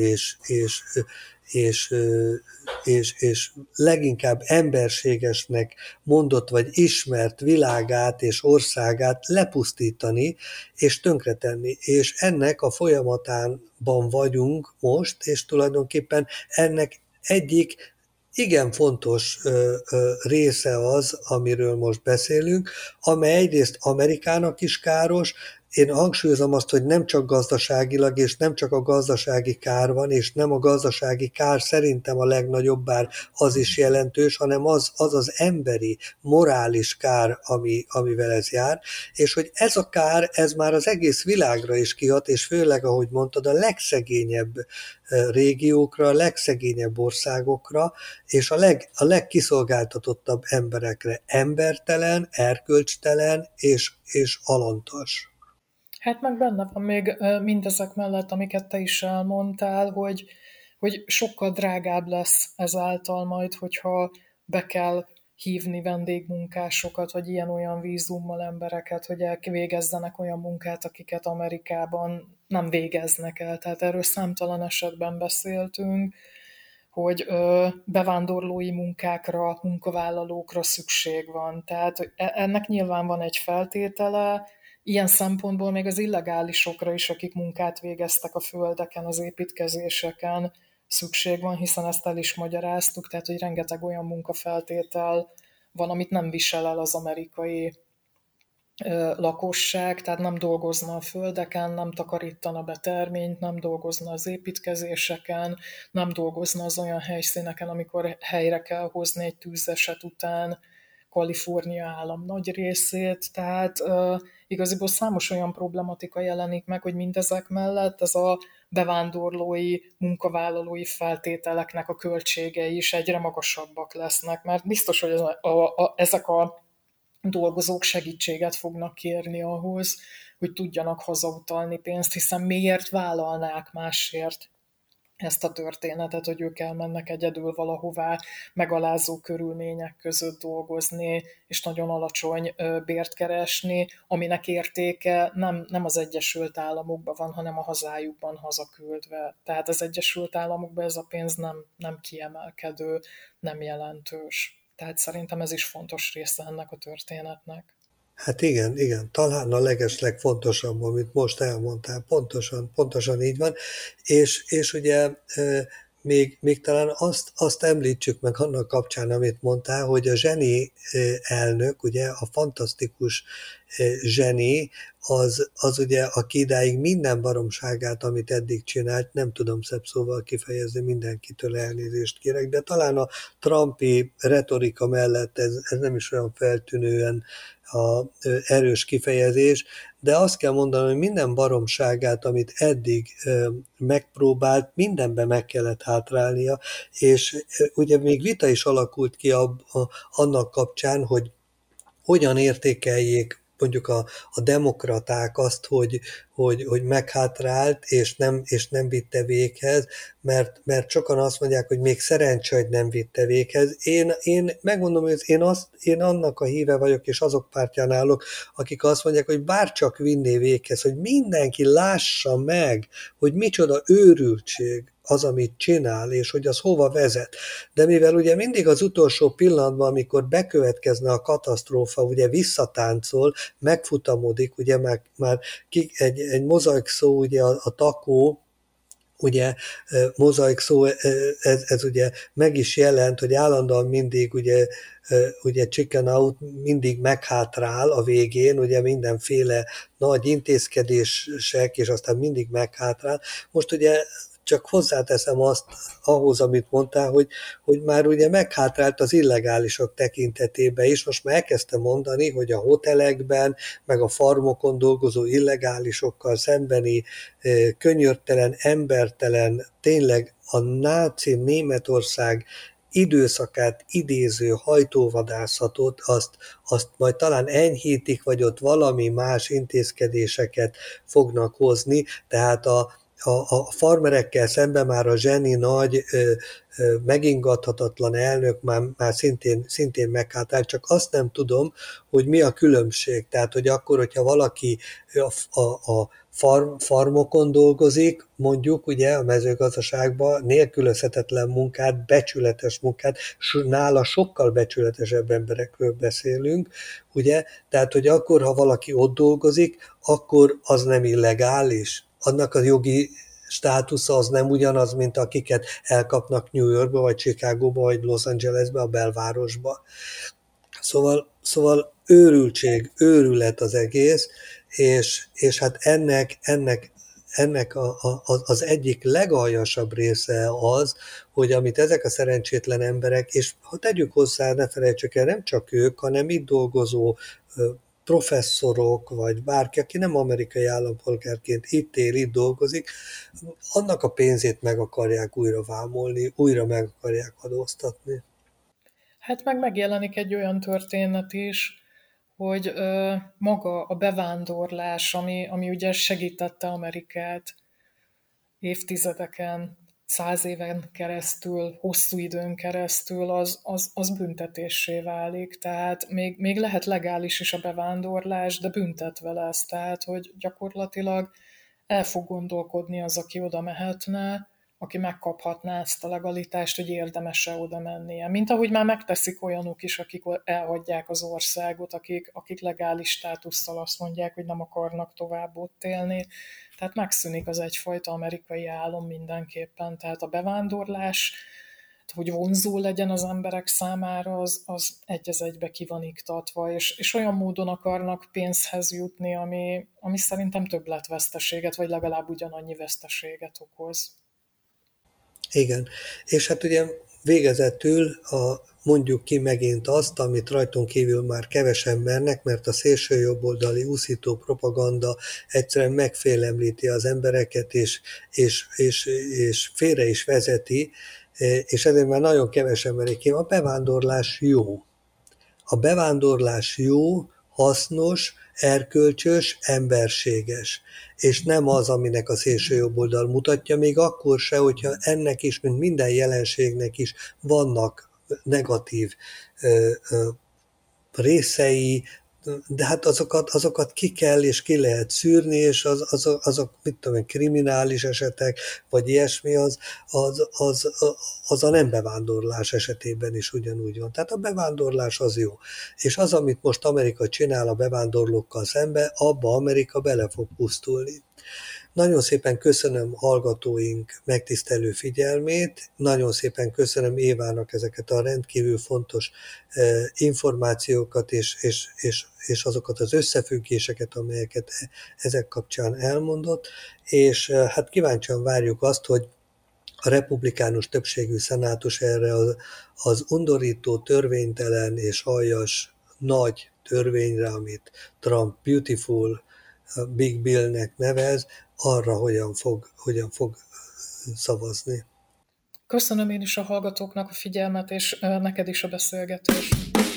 A: és leginkább emberségesnek mondott vagy ismert világát és országát lepusztítani és tönkretenni. És ennek a folyamatában vagyunk most, és tulajdonképpen ennek egyik igen fontos része az, amiről most beszélünk, amely egyrészt Amerikának is káros. Én hangsúlyozom azt, hogy nem csak gazdaságilag, és nem csak a gazdasági kár van, és nem a gazdasági kár szerintem a legnagyobb, bár az is jelentős, hanem az emberi, morális kár, amivel ez jár, és hogy ez a kár, ez már az egész világra is kihat, és főleg, ahogy mondtad, a legszegényebb régiókra, a legszegényebb országokra, és a legkiszolgáltatottabb emberekre. Embertelen, erkölcstelen és alantas.
B: Hát meg benne van még mindezek mellett, amiket te is elmondtál, hogy sokkal drágább lesz ezáltal majd, hogyha be kell hívni vendégmunkásokat, vagy ilyen-olyan vízummal embereket, hogy elvégezzenek olyan munkát, akiket Amerikában nem végeznek el. Tehát erről számtalan esetben beszéltünk, hogy bevándorlói munkákra, munkavállalókra szükség van. Tehát ennek nyilván van egy feltétele, ilyen szempontból még az illegálisokra is, akik munkát végeztek a földeken, az építkezéseken szükség van, hiszen ezt el is magyaráztuk, tehát hogy rengeteg olyan munkafeltétel van, amit nem visel el az amerikai lakosság, tehát nem dolgozna a földeken, nem takarítana be terményt, nem dolgozna az építkezéseken, nem dolgozna az olyan helyszíneken, amikor helyre kell hozni egy tűzeset után Kalifornia állam nagy részét, tehát igaziból számos olyan problematika jelenik meg, hogy mindezek mellett ez a bevándorlói, munkavállalói feltételeknek a költségei is egyre magasabbak lesznek, mert biztos, hogy ezek a dolgozók segítséget fognak kérni ahhoz, hogy tudjanak hazautalni pénzt, hiszen miért vállalnák másért ezt a történetet, hogy ők elmennek egyedül valahová megalázó körülmények között dolgozni, és nagyon alacsony bért keresni, aminek értéke nem az Egyesült Államokban van, hanem a hazájukban hazaküldve. Tehát az Egyesült Államokban ez a pénz nem kiemelkedő, nem jelentős. Tehát szerintem ez is fontos része ennek a történetnek.
A: Hát igen, igen, talán a legeslegfontosabb, amit most elmondtál, pontosan így van, és ugye még talán azt említsük meg annak kapcsán, amit mondtál, hogy a zseni elnök, ugye a fantasztikus zseni, az ugye, aki idáig minden baromságát, amit eddig csinált, nem tudom szebb szóval kifejezni, mindenkitől elnézést kérek, de talán a Trumpi retorika mellett ez nem is olyan feltűnően erős kifejezés, de azt kell mondanom, hogy minden baromságát, amit eddig megpróbált, mindenben meg kellett hátrálnia, és ugye még vita is alakult ki annak kapcsán, hogy hogyan értékeljék mondjuk a demokraták azt, hogy meghátrált és nem vitte véghez, mert sokan azt mondják, hogy még szerencse, hogy nem vitte véghez. Én megmondom, hogy én annak a híve vagyok, és azok pártján állok, akik azt mondják, hogy bárcsak vinné véghez, hogy mindenki lássa meg, hogy micsoda őrültség az, amit csinál, és hogy az hova vezet. De mivel ugye mindig az utolsó pillanatban, amikor bekövetkezne a katasztrófa, ugye visszatáncol, megfutamodik, ugye már egy mozaik szó, ugye a takó, ugye mozaik szó, ez ugye meg is jelent, hogy állandóan mindig ugye chicken out mindig meghátrál a végén, ugye mindenféle nagy intézkedések, és aztán mindig meghátrál. Most ugye csak hozzáteszem azt ahhoz, amit mondtál, hogy már ugye meghátrált az illegálisok tekintetében is. Most már elkezdte mondani, hogy a hotelekben, meg a farmokon dolgozó illegálisokkal szembeni könyörtelen, embertelen, tényleg a náci Németország időszakát idéző hajtóvadászatot, azt majd talán enyhítik, vagy ott valami más intézkedéseket fognak hozni, tehát a farmerekkel szemben már a zseni nagy, megingathatatlan elnök már szintén meghátrált, csak azt nem tudom, hogy mi a különbség. Tehát, hogy akkor, hogyha valaki a farmokon dolgozik, mondjuk ugye a mezőgazdaságban nélkülözhetetlen munkát, becsületes munkát, nála sokkal becsületesebb emberekről beszélünk, ugye, tehát, hogy akkor, ha valaki ott dolgozik, akkor az nem illegális. Annak a jogi státusza az nem ugyanaz, mint akiket elkapnak New Yorkba, vagy Chicagóba, vagy Los Angelesbe, a belvárosba. Szóval őrület az egész, és hát ennek az egyik legaljasabb része az, hogy amit ezek a szerencsétlen emberek, és ha tegyük hozzá, ne felejtsük el, nem csak ők, hanem itt dolgozó professzorok, vagy bárki, aki nem amerikai állampolgárként itt él, itt dolgozik, annak a pénzét meg akarják újra vámolni, újra meg akarják adóztatni.
B: Hát meg megjelenik egy olyan történet is, hogy maga a bevándorlás, ami ugye segítette Amerikát évtizedeken 100 éven keresztül, hosszú időn keresztül, az büntetéssé válik. Tehát még lehet legális is a bevándorlás, de büntetve lesz. Tehát, hogy gyakorlatilag el fog gondolkodni az, aki oda mehetne, aki megkaphatná ezt a legalitást, hogy érdemes-e oda mennie. Mint ahogy már megteszik olyanok is, akik elhagyják az országot, akik legális státusszal azt mondják, hogy nem akarnak tovább ott élni. Tehát megszűnik az egyfajta amerikai álom mindenképpen. Tehát a bevándorlás, hogy vonzó legyen az emberek számára, az egy az egybe ki van iktatva, és olyan módon akarnak pénzhez jutni, ami szerintem többletveszteséget, vagy legalább ugyanannyi veszteséget okoz.
A: Igen, és hát ugye végezetül mondjuk ki megint azt, amit rajtunk kívül már kevesen mernek, mert a szélső jobboldali úszító propaganda egyszerűen megfélemlíti az embereket, és félre is vezeti, és ezért már nagyon kevesen merik ki. A bevándorlás jó. A bevándorlás jó, hasznos, erkölcsös, emberséges, és nem az, aminek a szélső jobboldal mutatja, még akkor se, hogyha ennek is, mint minden jelenségnek is vannak negatív részei, de hát azokat ki kell és ki lehet szűrni, és azok mit tudom én, kriminális esetek, vagy ilyesmi, az a nem bevándorlás esetében is ugyanúgy van. Tehát a bevándorlás az jó. És az, amit most Amerika csinál a bevándorlókkal szembe, abba Amerika bele fog pusztulni. Nagyon szépen köszönöm hallgatóink megtisztelő figyelmét, nagyon szépen köszönöm Évának ezeket a rendkívül fontos információkat és azokat az összefüggéseket, amelyeket ezek kapcsán elmondott, és hát kíváncsian várjuk azt, hogy a republikánus többségű szenátus erre az undorító, törvénytelen és aljas nagy törvényre, amit Trump Beautiful Big Billnek nevez, arra hogyan fog szavazni.
B: Köszönöm én is a hallgatóknak a figyelmet, és neked is a beszélgetést.